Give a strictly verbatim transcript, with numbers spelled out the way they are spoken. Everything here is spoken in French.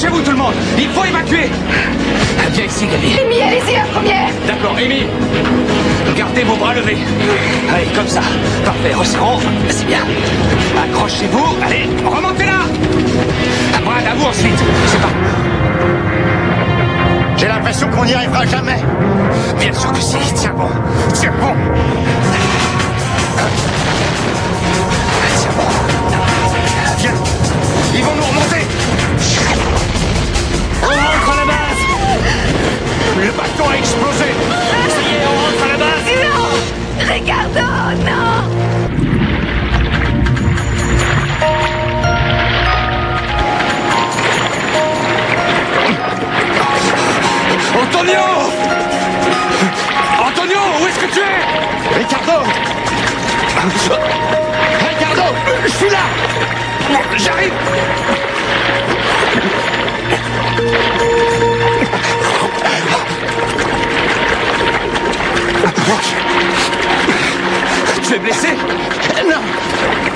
Dépêchez-vous tout le monde. Il faut évacuer. Viens ici, Gabi. Amy, allez-y, la première. D'accord, Amy. Gardez vos bras levés. Allez, comme ça. Parfait, resserrons. C'est bien. Accrochez-vous. Allez, remontez là. Brad, à vous ensuite. C'est pas... J'ai l'impression qu'on n'y arrivera jamais. Bien sûr que si. Tiens bon. Tiens bon. Tiens bon. Viens. Ils vont nous remonter. On rentre à la base. Le bateau a explosé. Ça y est, on rentre à la base. Non, Ricardo, non. Antonio! Antonio, où est-ce que tu es? Ricardo! Ricardo! Je suis là! J'arrive! Tu es blessé? Non!